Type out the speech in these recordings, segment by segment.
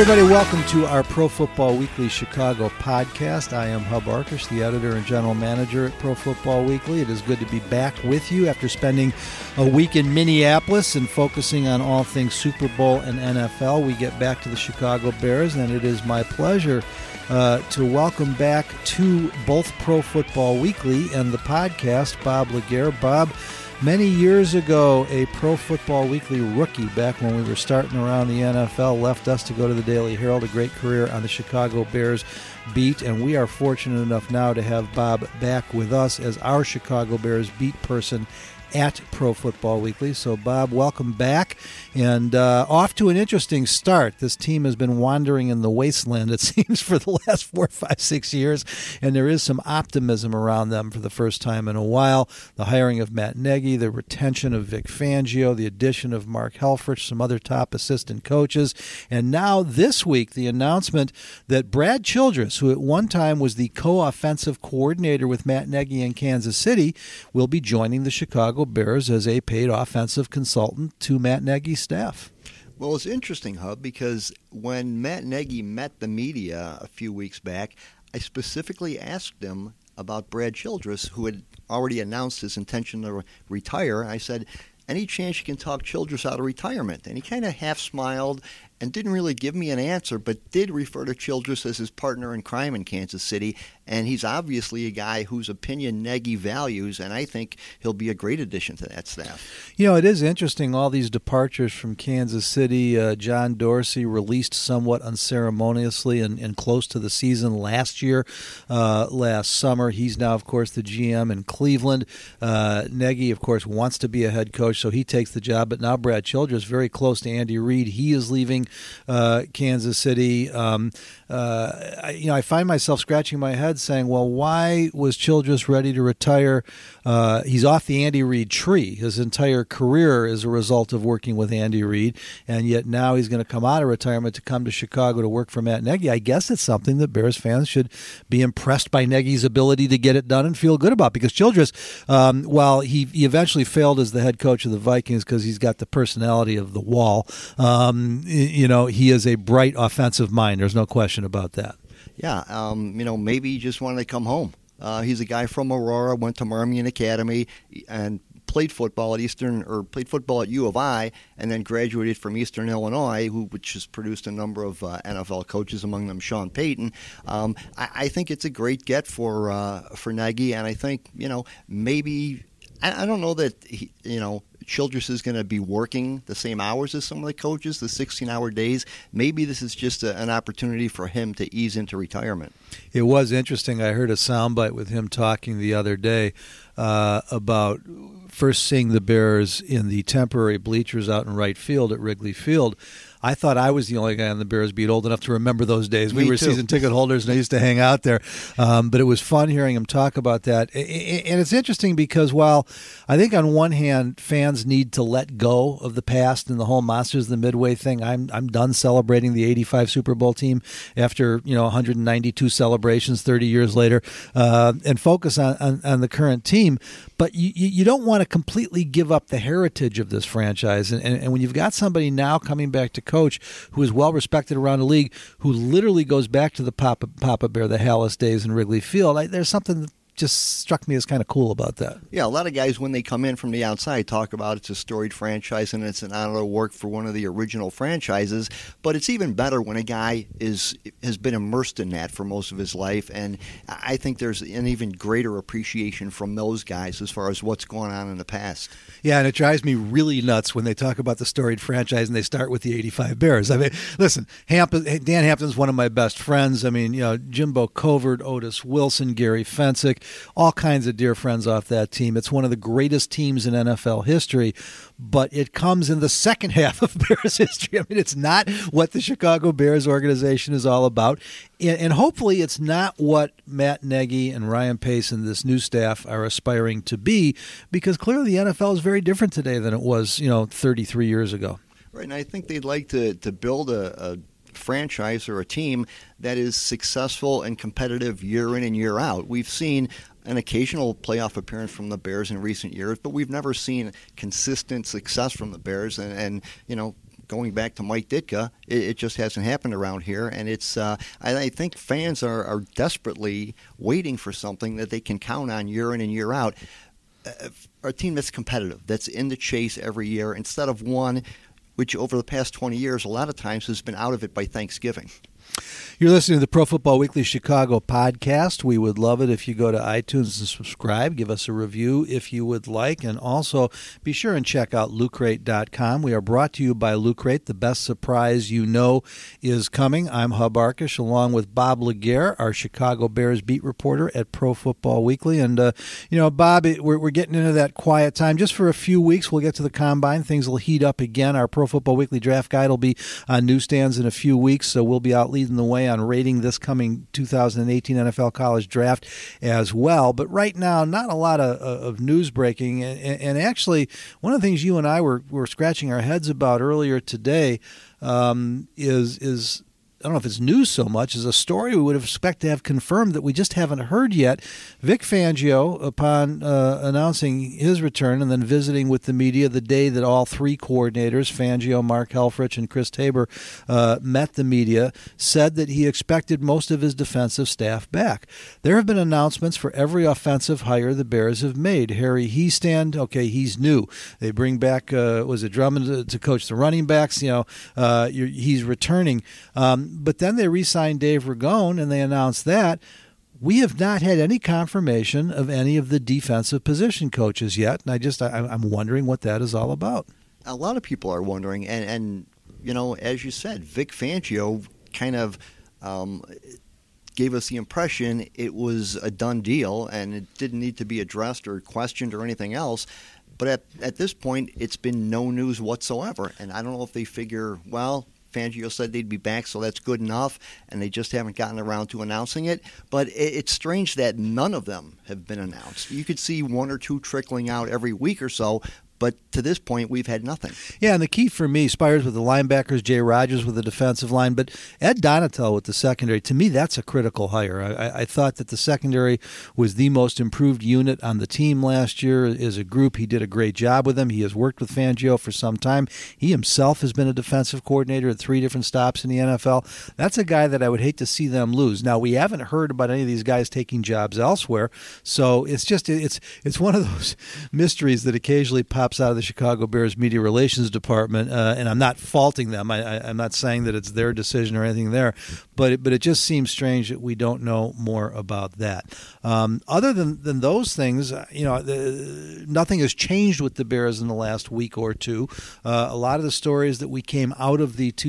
everybody. Welcome to our Pro Football Weekly Chicago podcast. I am Hub Arkush, the editor and general manager at Pro Football Weekly. It is good to be back with you after spending a week in Minneapolis and focusing on all things Super Bowl and NFL. We get back to the Chicago Bears, and it is my pleasure to welcome back to both Pro Football Weekly and the podcast, Bob Laguerre. Bob, many years ago, a Pro Football Weekly rookie, back when we were starting around the NFL, left us to go to the Daily Herald, a great career on the Chicago Bears beat, and we are fortunate enough now to have Bob back with us as our Chicago Bears beat person at Pro Football Weekly. So, Bob, welcome back, and off to an interesting start. This team has been wandering in the wasteland, it seems, for the last 4, 5, 6 years, and there is some optimism around them for the first time in a while. The hiring of Matt Nagy, the retention of Vic Fangio, the addition of Mark Helfrich, some other top assistant coaches, and now this week the announcement that Brad Childress, who at one time was the co-offensive coordinator with Matt Nagy in Kansas City, will be joining the Chicago Bears as a paid offensive consultant to Matt Nagy's staff. Well, it's interesting, Hub, because when Matt Nagy met the media a few weeks back, I specifically asked him about Brad Childress, who had already announced his intention to retire. I said, any chance you can talk Childress out of retirement? And he kind of half smiled and didn't really give me an answer, but did refer to Childress as his partner in crime in Kansas City. And he's obviously a guy whose opinion Nagy values, and I think he'll be a great addition to that staff. You know, it is interesting, all these departures from Kansas City. John Dorsey released somewhat unceremoniously and close to the season last year, last summer. He's now, of course, the GM in Cleveland. Nagy, of course, wants to be a head coach, so he takes the job. But now Brad Childress, very close to Andy Reid. He is leaving Kansas City. I find myself scratching my head saying, well, why was Childress ready to retire? He's off the Andy Reid tree. His entire career is a result of working with Andy Reid, and yet now he's going to come out of retirement to come to Chicago to work for Matt Nagy. I guess it's something that Bears fans should be impressed by Nagy's ability to get it done and feel good about, because Childress, while he eventually failed as the head coach of the Vikings because he's got the personality of the wall, he is a bright offensive mind. There's no question about that. Yeah, maybe he just wanted to come home. He's a guy from Aurora, went to Marmion Academy, and played football at U of I, and then graduated from Eastern Illinois, which has produced a number of NFL coaches, among them Sean Payton. I think it's a great get for Nagy, and I think maybe I don't know that Childress is going to be working the same hours as some of the coaches, the 16-hour days. Maybe this is just an opportunity for him to ease into retirement. It was interesting. I heard a soundbite with him talking the other day about first seeing the Bears in the temporary bleachers out in right field at Wrigley Field. I thought I was the only guy on the Bears beat old enough to remember those days. We were season ticket holders, and I used to hang out there. But it was fun hearing him talk about that. And it's interesting because while I think on one hand fans need to let go of the past and the whole Monsters of the Midway thing, I'm done celebrating the 85 Super Bowl team after 192 celebrations 30 years later, and focus on the current team. But you don't want to completely give up the heritage of this franchise. And when you've got somebody now coming back to coach who is well respected around the league, who literally goes back to the Papa Bear, the Halas days in Wrigley Field, there's something that just struck me as kind of cool about that. Yeah, a lot of guys, when they come in from the outside, talk about it's a storied franchise and it's an honor to work for one of the original franchises. But it's even better when a guy has been immersed in that for most of his life. And I think there's an even greater appreciation from those guys as far as what's going on in the past. Yeah, and it drives me really nuts when they talk about the storied franchise and they start with the 85 Bears. I mean, listen, Dan Hampton's one of my best friends. I mean, Jimbo Covert, Otis Wilson, Gary Fensick, all kinds of dear friends off that team. It's one of the greatest teams in NFL history, but it comes in the second half of Bears history. I mean, it's not what the Chicago Bears organization is all about, and hopefully it's not what Matt Nagy and Ryan Pace and this new staff are aspiring to be, because clearly the NFL is very different today than it was, 33 years ago. Right, and I think they'd like to build a franchise or a team that is successful and competitive year in and year out. We've seen an occasional playoff appearance from the Bears in recent years, but we've never seen consistent success from the Bears. And going back to Mike Ditka, it just hasn't happened around here. And it's I think fans are desperately waiting for something that they can count on year in and year out. A team that's competitive, that's in the chase every year, instead of one which over the past 20 years a lot of times has been out of it by Thanksgiving. You're listening to the Pro Football Weekly Chicago podcast. We would love it if you go to iTunes and subscribe. Give us a review if you would like. And also be sure and check out LootCrate.com. We are brought to you by Loot Crate. The best surprise you know is coming. I'm Hub Arkush along with Bob Laguerre, our Chicago Bears beat reporter at Pro Football Weekly. And, Bob, we're getting into that quiet time. Just for a few weeks, we'll get to the Combine. Things will heat up again. Our Pro Football Weekly draft guide will be on newsstands in a few weeks, so we'll be out leading the way on rating this coming 2018 NFL College Draft as well. But right now, not a lot of news breaking. And actually, one of the things you and I were scratching our heads about earlier today is I don't know if it's news so much as a story we would have expected to have confirmed that we just haven't heard yet. Vic Fangio, upon announcing his return and then visiting with the media the day that all three coordinators, Fangio, Mark Helfrich, and Chris Tabor, met the media, said that he expected most of his defensive staff back. There have been announcements for every offensive hire the Bears have made. Harry Hiestand, okay, he's new. They bring back, was it Drummond to coach the running backs? He's returning. But then they re-signed Dave Ragone, and they announced that. We have not had any confirmation of any of the defensive position coaches yet, and I'm wondering what that is all about. A lot of people are wondering, and as you said, Vic Fangio kind of gave us the impression it was a done deal, and it didn't need to be addressed or questioned or anything else. But at this point, it's been no news whatsoever, and I don't know if they figure, well, Fangio said they'd be back, so that's good enough, and they just haven't gotten around to announcing it. But it's strange that none of them have been announced. You could see one or two trickling out every week or so, but to this point, we've had nothing. Yeah, and the key for me, Spires with the linebackers, Jay Rogers with the defensive line, but Ed Donatel with the secondary. To me, that's a critical hire. I thought that the secondary was the most improved unit on the team last year as a group. He did a great job with them. He has worked with Fangio for some time. He himself has been a defensive coordinator at 3 different stops in the NFL. That's a guy that I would hate to see them lose. Now, we haven't heard about any of these guys taking jobs elsewhere, so it's one of those mysteries that occasionally pops out of the Chicago Bears media relations department, and I'm not faulting them. I'm not saying that it's their decision or anything there, but it just seems strange that we don't know more about that. Other than those things, nothing has changed with the Bears in the last week or two. A lot of the stories that we came out of the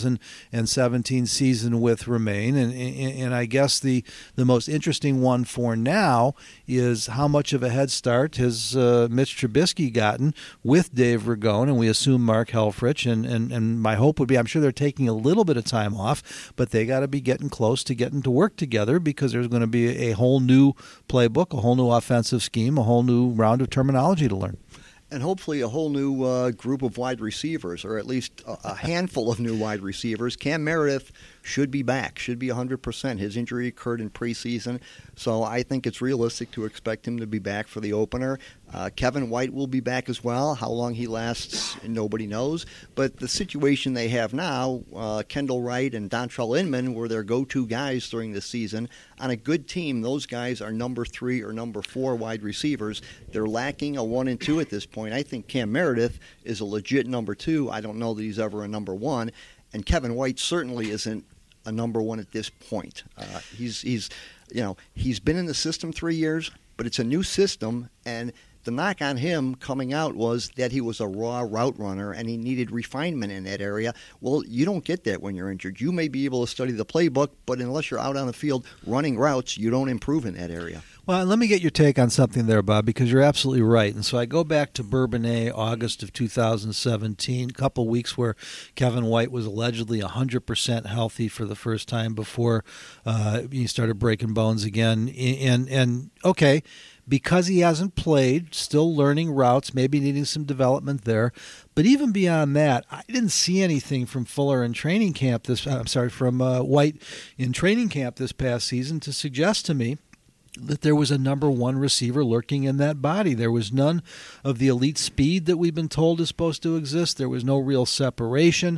2017 season with remain, and I guess the most interesting one for now is how much of a head start has Mitch Trubisky gotten with Dave Ragone, and we assume Mark Helfrich, and my hope would be, I'm sure they're taking a little bit of time off, but they got to be getting close to getting to work together because there's going to be a whole new playbook, a whole new offensive scheme, a whole new round of terminology to learn. And hopefully a whole new group of wide receivers, or at least a handful of new wide receivers. Cam Meredith should be back, should be 100%. His injury occurred in preseason, so I think it's realistic to expect him to be back for the opener. Kevin White will be back as well. How long he lasts, nobody knows. But the situation they have now, Kendall Wright and Dontrell Inman were their go-to guys during the season. On a good team, those guys are number 3 or number 4 wide receivers. They're lacking a 1 and 2 at this point. I think Cam Meredith is a legit number 2. I don't know that he's ever a number 1. And Kevin White certainly isn't a number 1 at this point. He's been in the system 3 years, but it's a new system, and the knock on him coming out was that he was a raw route runner and he needed refinement in that area. Well, you don't get that when you're injured. You may be able to study the playbook, but unless you're out on the field running routes, you don't improve in that area. Well, let me get your take on something there, Bob, because you're absolutely right. And so I go back to Bourbonnais, August of 2017, a couple weeks where Kevin White was allegedly 100% healthy for the first time before he started breaking bones again. And okay, because he hasn't played, still learning routes, maybe needing some development there. But even beyond that, I didn't see anything from Fuller in training camp from White in training camp this past season to suggest to me that there was a number one receiver lurking in that body. There was none of the elite speed that we've been told is supposed to exist. There was no real separation.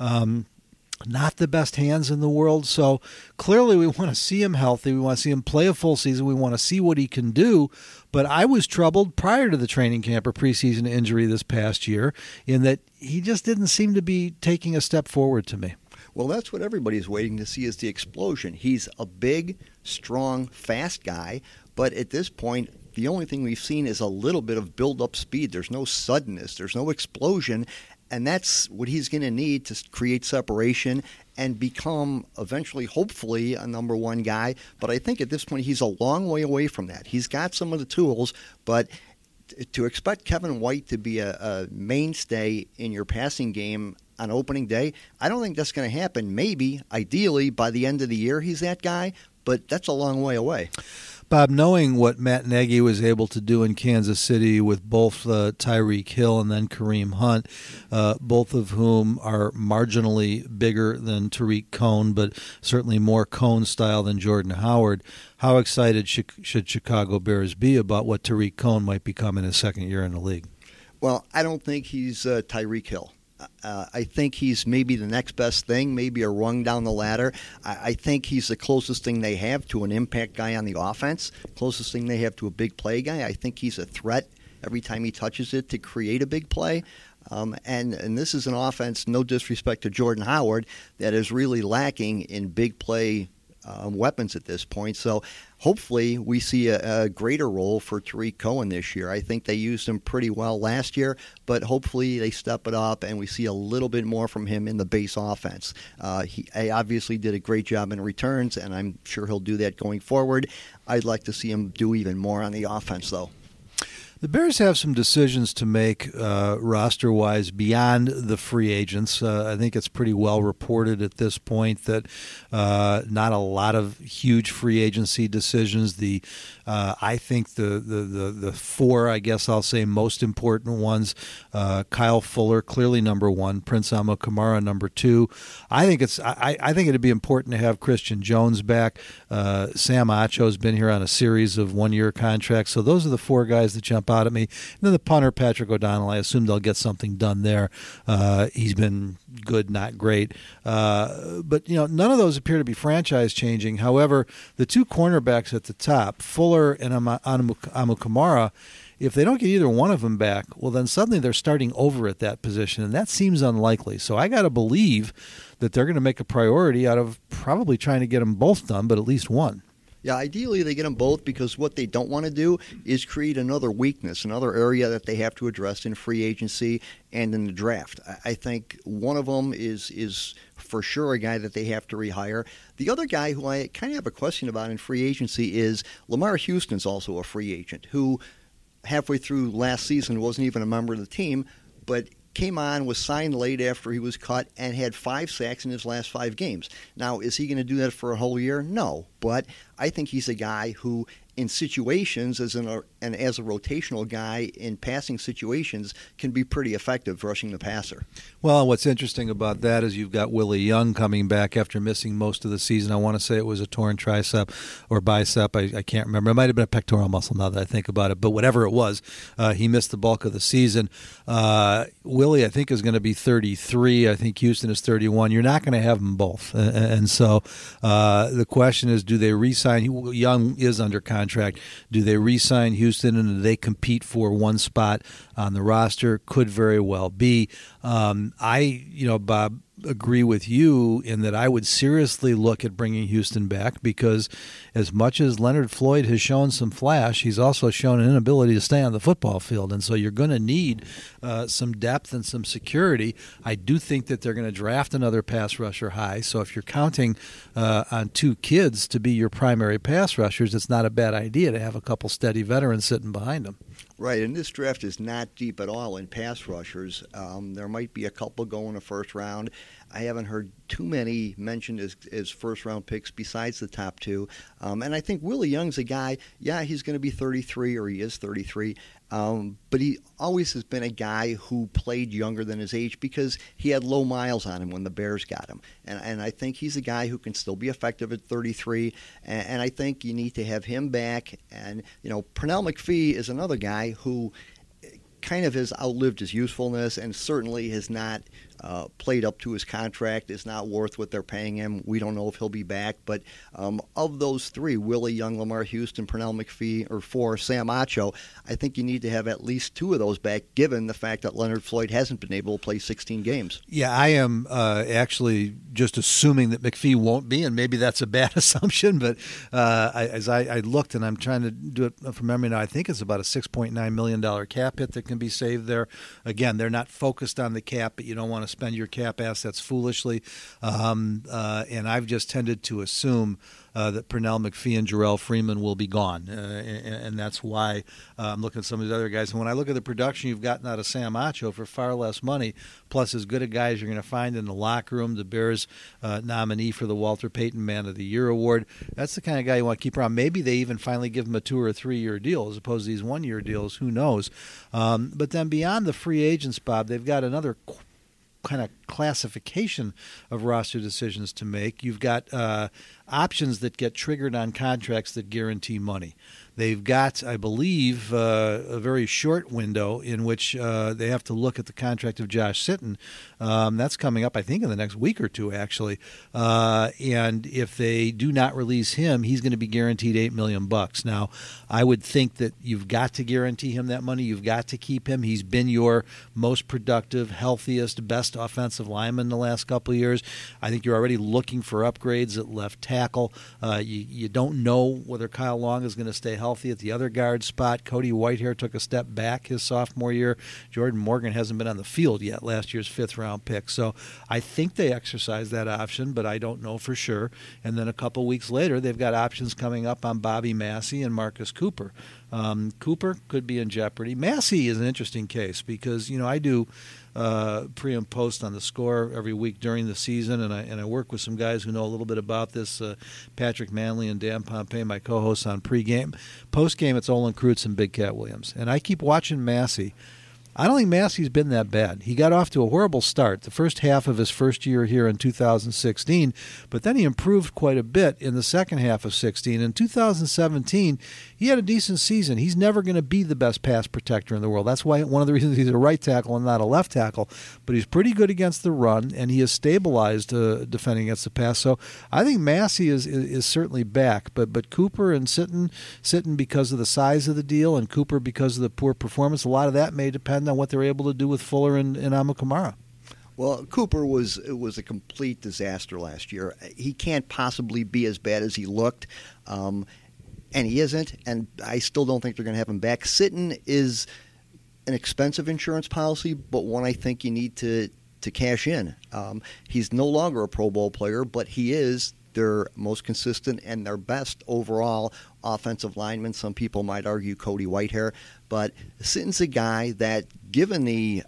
Not the best hands in the world. So clearly we want to see him healthy. We want to see him play a full season. We want to see what he can do. But I was troubled prior to the training camp or preseason injury this past year in that he just didn't seem to be taking a step forward to me. Well, that's what everybody's waiting to see is the explosion. He's a big, strong, fast guy, but at this point, the only thing we've seen is a little bit of build-up speed. There's no suddenness. There's no explosion. And that's what he's going to need to create separation and become eventually, hopefully, a number one guy. But I think at this point he's a long way away from that. He's got some of the tools, but to expect Kevin White to be a mainstay in your passing game on opening day, I don't think that's going to happen. Maybe, ideally, by the end of the year he's that guy, but that's a long way away. Bob, knowing what Matt Nagy was able to do in Kansas City with both Tyreek Hill and then Kareem Hunt, both of whom are marginally bigger than Tariq Cohen, but certainly more Cohen style than Jordan Howard, how excited should Chicago Bears be about what Tariq Cohen might become in his second year in the league? Well, I don't think he's Tyreek Hill. I think he's maybe the next best thing, maybe a rung down the ladder. I think he's the closest thing they have to an impact guy on the offense, closest thing they have to a big play guy. I think he's a threat every time he touches it to create a big play. And this is an offense, no disrespect to Jordan Howard, that is really lacking in big play weapons at this point. So hopefully we see a greater role for Tariq Cohen this year. I think they used him pretty well last year, but hopefully they step it up and we see a little bit more from him in the base offense. He obviously did a great job in returns, and I'm sure he'll do that going forward. I'd like to see him do even more on the offense, though. The Bears have some decisions to make roster-wise beyond the free agents. I think it's pretty well reported at this point that not a lot of huge free agency decisions. I think the four, I guess I'll say, most important ones, Kyle Fuller, clearly number one, Prince Amukamara, number two. I think it'd be important to have Christian Jones back. Sam Acho's been here on a series of one-year contracts, so those are the four guys that jump out at me. And then the punter, Patrick O'Donnell, I assume they'll get something done there. He's been good, not great. But, none of those appear to be franchise-changing. However, the two cornerbacks at the top, Fuller and Amukamara, if they don't get either one of them back, well, then suddenly they're starting over at that position, and that seems unlikely. So I got to believe that they're going to make a priority out of probably trying to get them both done, but at least one. Yeah, ideally they get them both because what they don't want to do is create another weakness, another area that they have to address in free agency and in the draft. I think one of them is for sure a guy that they have to rehire. The other guy who I kind of have a question about in free agency is Lamar Houston's also a free agent who halfway through last season wasn't even a member of the team, but came on, was signed late after he was cut, and had 5 sacks in his last 5 games. Now, is he going to do that for a whole year? No, but I think he's a guy who, in situations, as a rotational guy in passing situations, can be pretty effective rushing the passer. Well, what's interesting about that is you've got Willie Young coming back after missing most of the season. I want to say it was a torn tricep or bicep. I can't remember. It might have been a pectoral muscle now that I think about it. But whatever it was, he missed the bulk of the season. Willie, I think, is going to be 33. I think Houston is 31. You're not going to have them both. And so the question is, do they re-sign? Young is under contract. Do they re-sign Houston, and do they compete for one spot on the roster? Could very well be. Bob, agree with you in that I would seriously look at bringing Houston back because as much as Leonard Floyd has shown some flash, he's also shown an inability to stay on the football field. And so you're going to need some depth and some security. I do think that they're going to draft another pass rusher high. So if you're counting on 2 kids to be your primary pass rushers, it's not a bad idea to have a couple steady veterans sitting behind them. Right, and this draft is not deep at all in pass rushers. There might be a couple go in the first round. I haven't heard too many mentioned as first-round picks besides the top two. And I think Willie Young's a guy, he's going to be 33, or he is 33, but he always has been a guy who played younger than his age because he had low miles on him when the Bears got him. And I think he's a guy who can still be effective at 33, and I think you need to have him back. And, Pernell McPhee is another guy who kind of has outlived his usefulness and certainly has not played up to his contract, is not worth what they're paying him. We don't know if he'll be back. But of those three, Willie Young, Lamar Houston, Pernell McPhee, or four, Sam Acho, I think you need to have at least two of those back, given the fact that Leonard Floyd hasn't been able to play 16 games. Yeah, I am actually just assuming that McPhee won't be, and maybe that's a bad assumption, but as I looked, and I'm trying to do it from memory now, I think it's about a $6.9 million cap hit that can be saved there. Again, they're not focused on the cap, but you don't want to spend your cap assets foolishly. And I've just tended to assume that Pernell McPhee and Jarrell Freeman will be gone. And that's why I'm looking at some of these other guys. And when I look at the production you've gotten out of Sam Acho for far less money, plus as good a guy as you're going to find in the locker room, the Bears nominee for the Walter Payton Man of the Year award, that's the kind of guy you want to keep around. Maybe they even finally give him a 2 or 3 year deal as opposed to these 1 year deals. Who knows? But then beyond the free agents, Bob, they've got another kind of classification of roster decisions to make. You've got options that get triggered on contracts that guarantee money. They've got, I believe, a very short window in which they have to look at the contract of Josh Sitton. That's coming up, I think, in the next week or two, actually. And if they do not release him, he's going to be guaranteed $8 million. Now, I would think that you've got to guarantee him that money. You've got to keep him. He's been your most productive, healthiest, best offensive lineman the last couple of years. I think you're already looking for upgrades at left tackle. You don't know whether Kyle Long is going to stay healthy at the other guard spot. Cody Whitehair took a step back his sophomore year. Jordan Morgan hasn't been on the field yet, last year's 5th-round pick. So I think they exercise that option, but I don't know for sure. And then a couple weeks later, they've got options coming up on Bobby Massey and Marcus Cooper. Cooper could be in jeopardy. Massey is an interesting case because, I do pre and post on the Score every week during the season, and I work with some guys who know a little bit about this. Patrick Manley and Dan Pompey, my co-hosts on pregame. Postgame, it's Olin Kreutz and Big Cat Williams. And I keep watching Massey. I don't think Massey's been that bad. He got off to a horrible start the first half of his first year here in 2016, but then he improved quite a bit in the second half of 16. In 2017, he had a decent season. He's never going to be the best pass protector in the world. That's why one of the reasons he's a right tackle and not a left tackle, but he's pretty good against the run, and he has stabilized defending against the pass. So I think Massey is certainly back, but Cooper and Sitton because of the size of the deal, and Cooper because of the poor performance, a lot of that may depend on what they're able to do with Fuller and Amukamara. Well, Cooper was a complete disaster last year. He can't possibly be as bad as he looked, and he isn't, and I still don't think they're going to have him back. Sitton is an expensive insurance policy, but one I think you need to cash in. He's no longer a Pro Bowl player, but he is their most consistent and their best overall offensive lineman. Some people might argue Cody Whitehair, but Sitton's a guy that, given the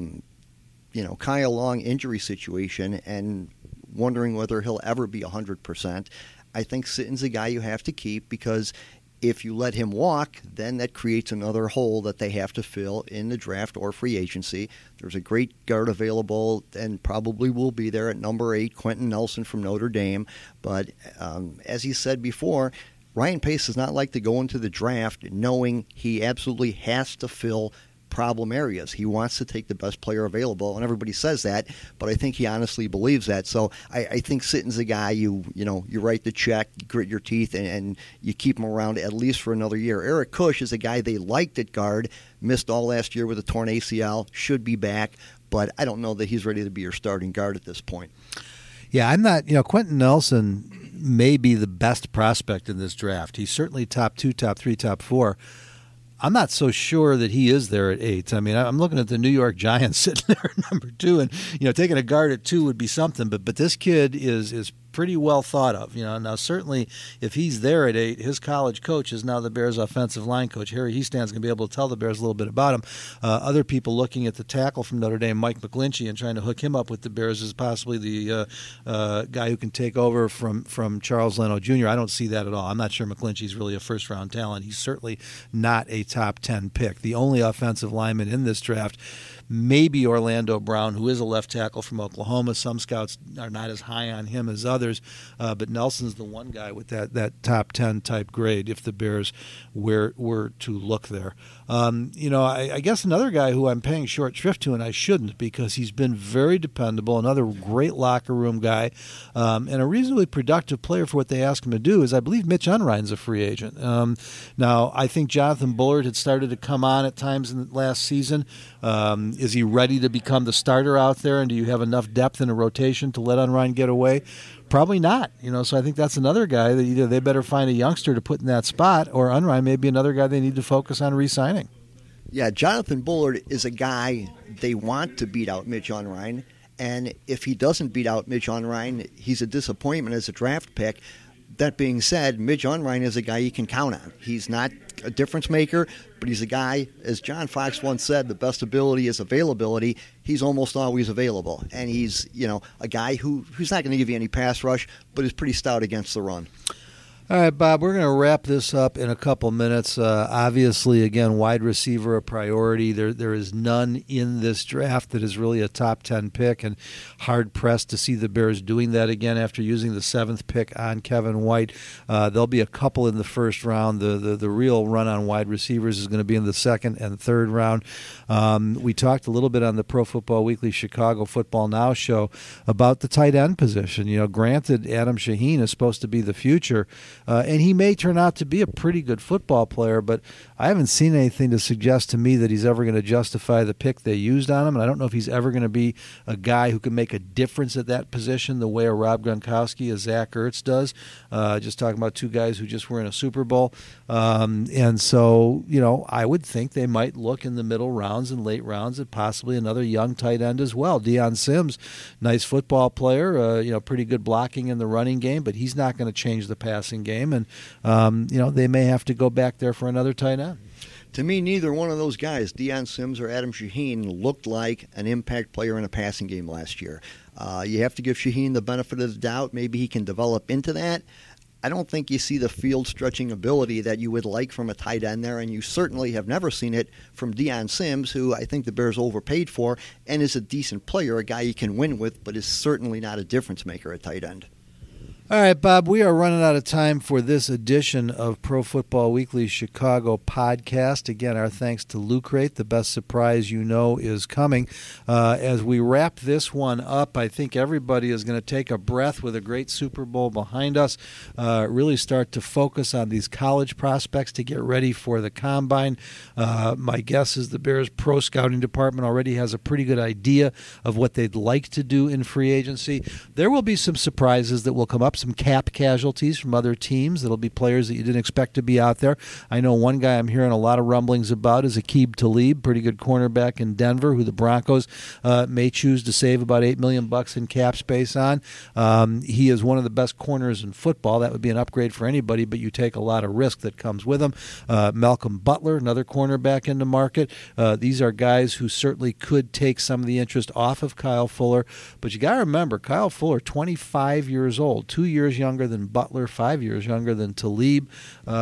Kyle Long injury situation and wondering whether he'll ever be 100%, I think Sitton's a guy you have to keep, because if you let him walk, then that creates another hole that they have to fill in the draft or free agency. There's a great guard available and probably will be there at number 8, Quentin Nelson from Notre Dame. But as he said before, Ryan Pace does not like to go into the draft knowing he absolutely has to fill problem areas. He wants to take the best player available, and everybody says that, but I think he honestly believes that. So I think Sitton's a guy you write the check, you grit your teeth, and you keep him around at least for another year. Eric Kush is a guy they liked at guard, missed all last year with a torn ACL, should be back, but I don't know that he's ready to be your starting guard at this point. Yeah, I'm not, Quentin Nelson may be the best prospect in this draft. He's certainly top 2, top 3, top 4. I'm not so sure that he is there at 8. I mean, I'm looking at the New York Giants sitting there at number 2, and taking a guard at 2 would be something. But this kid is pretty well thought of. Now certainly if he's there at 8, his college coach is now the Bears' offensive line coach. Harry Hiestan's going to be able to tell the Bears a little bit about him. Other people looking at the tackle from Notre Dame, Mike McGlinchey, and trying to hook him up with the Bears is possibly the guy who can take over from Charles Leno Jr. I don't see that at all. I'm not sure McGlinchey's really a first-round talent. He's certainly not a top 10 pick. The only offensive lineman in this draft, maybe Orlando Brown, who is a left tackle from Oklahoma. Some scouts are not as high on him as others, but Nelson's the one guy with that top 10 type grade if the Bears were to look there. I guess another guy who I'm paying short shrift to, and I shouldn't because he's been very dependable, another great locker room guy, and a reasonably productive player for what they ask him to do, is I believe Mitch Unrein's a free agent. Now, I think Jonathan Bullard had started to come on at times in the last season. Is he ready to become the starter out there, and do you have enough depth in a rotation to let Unrein get away? Probably not. So I think that's another guy that either they better find a youngster to put in that spot, or Unrein may be another guy they need to focus on re-signing. Yeah, Jonathan Bullard is a guy they want to beat out Mitch Unrein, and if he doesn't beat out Mitch Unrein, he's a disappointment as a draft pick. That being said, Mitch Unrein is a guy you can count on. He's not a difference maker, but he's a guy, as John Fox once said, the best ability is availability. He's almost always available. And he's, a guy who's not going to give you any pass rush, but is pretty stout against the run. All right, Bob, we're going to wrap this up in a couple minutes. Obviously, again, wide receiver a priority. There is none in this draft that is really a top 10 pick, and hard-pressed to see the Bears doing that again after using the 7th pick on Kevin White. There'll be a couple in the first round. The real run on wide receivers is going to be in the 2nd and 3rd round. We talked a little bit on the Pro Football Weekly Chicago Football Now show about the tight end position. Granted, Adam Shaheen is supposed to be the future, and he may turn out to be a pretty good football player, but I haven't seen anything to suggest to me that he's ever going to justify the pick they used on him, and I don't know if he's ever going to be a guy who can make a difference at that position the way a Rob Gronkowski, a Zach Ertz does. Just talking about two guys who just were in a Super Bowl. And so, I would think they might look in the middle rounds and late rounds at possibly another young tight end as well. Deion Sims, nice football player, pretty good blocking in the running game, but he's not going to change the passing game. And, they may have to go back there for another tight end. To me, neither one of those guys, Deion Sims or Adam Shaheen, looked like an impact player in a passing game last year. You have to give Shaheen the benefit of the doubt. Maybe he can develop into that. I don't think you see the field-stretching ability that you would like from a tight end there, and you certainly have never seen it from Deion Sims, who I think the Bears overpaid for and is a decent player, a guy you can win with, but is certainly not a difference maker at tight end. All right, Bob, we are running out of time for this edition of Pro Football Weekly Chicago podcast. Again, our thanks to Lucrate. The best surprise is coming. As we wrap this one up, I think everybody is going to take a breath with a great Super Bowl behind us, really start to focus on these college prospects to get ready for the Combine. My guess is the Bears Pro Scouting Department already has a pretty good idea of what they'd like to do in free agency. There will be some surprises that will come up, some cap casualties from other teams. That'll be players that you didn't expect to be out there. I know one guy I'm hearing a lot of rumblings about is Aqib Talib, pretty good cornerback in Denver, who the Broncos may choose to save about $8 million in cap space on. He is one of the best corners in football. That would be an upgrade for anybody, but you take a lot of risk that comes with him. Malcolm Butler, another cornerback in the market. These are guys who certainly could take some of the interest off of Kyle Fuller, but you got to remember, Kyle Fuller, 25 years old, 2 years younger than Butler, 5 years younger than Talib,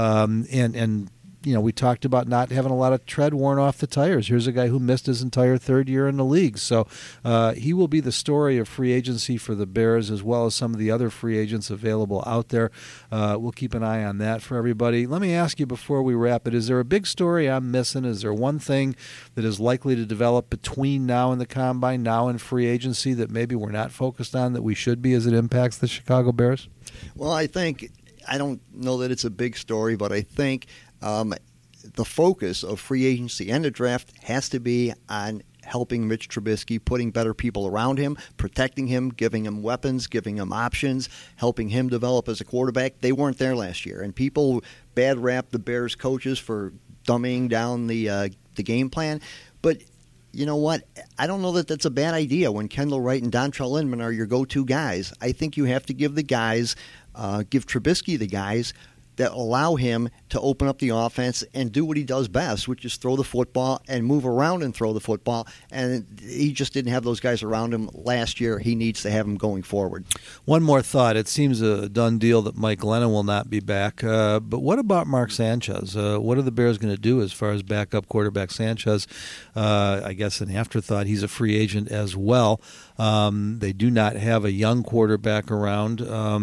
and we talked about not having a lot of tread worn off the tires. Here's a guy who missed his entire third year in the league. So he will be the story of free agency for the Bears, as well as some of the other free agents available out there. We'll keep an eye on that for everybody. Let me ask you before we wrap it, is there a big story I'm missing? Is there one thing that is likely to develop between now and the Combine, now and free agency, that maybe we're not focused on that we should be as it impacts the Chicago Bears? Well, I don't know that it's a big story, but I think the focus of free agency and the draft has to be on helping Mitch Trubisky, putting better people around him, protecting him, giving him weapons, giving him options, helping him develop as a quarterback. They weren't there last year, and people bad rap the Bears coaches for dumbing down the game plan. But you know what? I don't know that that's a bad idea when Kendall Wright and Dontrell Inman are your go-to guys. I think you have to give the guys, give Trubisky the guys that allow him to open up the offense and do what he does best, which is throw the football and move around and throw the football. And he just didn't have those guys around him last year. He needs to have them going forward. One more thought. It seems a done deal that Mike Glennon will not be back. But what about Mark Sanchez? What are the Bears going to do as far as backup quarterback Sanchez? I guess an afterthought. He's a free agent as well. They do not have a young quarterback around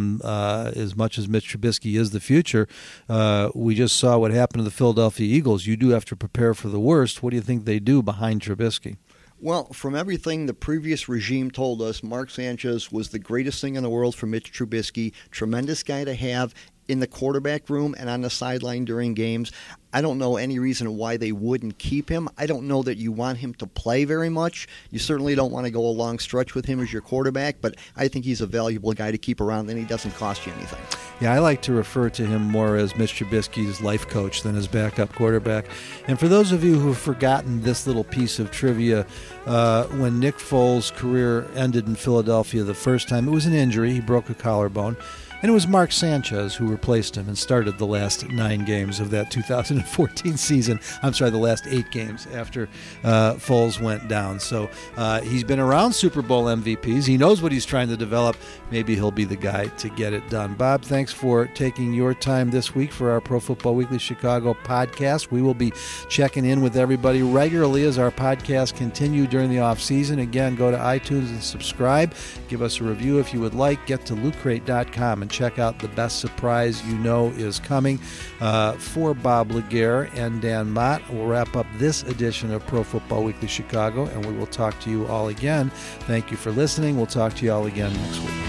as much as Mitch Trubisky is the future. We just saw what happened to the Philadelphia Eagles. You do have to prepare for the worst. What do you think they do behind Trubisky? Well, from everything the previous regime told us, Mark Sanchez was the greatest thing in the world for Mitch Trubisky. Tremendous guy to have in the quarterback room and on the sideline during games. I don't know any reason why they wouldn't keep him. I don't know that you want him to play very much. You certainly don't want to go a long stretch with him as your quarterback, but I think he's a valuable guy to keep around, and he doesn't cost you anything. Yeah, I like to refer to him more as Mitch Trubisky's life coach than his backup quarterback. And for those of you who have forgotten this little piece of trivia, when Nick Foles' career ended in Philadelphia the first time, it was an injury. He broke a collarbone. And it was Mark Sanchez who replaced him and started the last 9 games of that 2014 season. I'm sorry, the last 8 games after Foles went down. So he's been around Super Bowl MVPs. He knows what he's trying to develop. Maybe he'll be the guy to get it done. Bob, thanks for taking your time this week for our Pro Football Weekly Chicago podcast. We will be checking in with everybody regularly as our podcasts continue during the off season. Again, go to iTunes and subscribe. Give us a review if you would like. Get to lootcrate.com and check out the best surprise you know is coming. For Bob Laguerre and Dan Mott, we'll wrap up this edition of Pro Football Weekly Chicago, and we will talk to you all again. Thank you for listening. We'll talk to you all again next week.